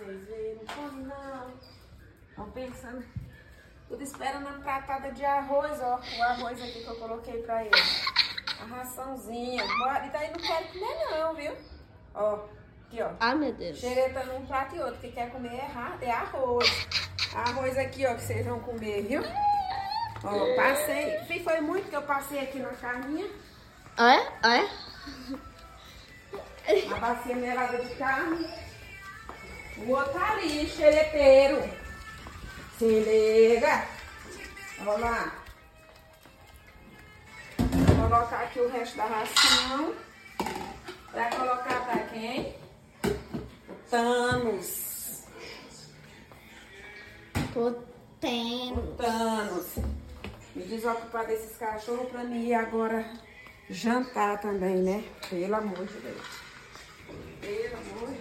vocês verem. Não come não. Estão pensando. Tudo esperando a pratada de arroz, ó. O arroz aqui que eu coloquei pra ele. A raçãozinha. E daí não quero comer não, viu? Ó. Aqui, ó. Ai, meu Deus. Xeretando um prato e outro. Que quer comer é arroz. Arroz aqui, ó, que vocês vão comer, viu? Ó, passei. Foi muito que eu passei aqui na carninha. É? A bacia melada de carne. O outro tá ali, xereteiro. Se liga. Olha lá. Vou colocar aqui o resto da ração. Pra colocar pra quem? O Thanos. O Thanos. Me desocupar desses cachorros pra mim ir agora jantar também, né? Pelo amor de Deus. Pelo amor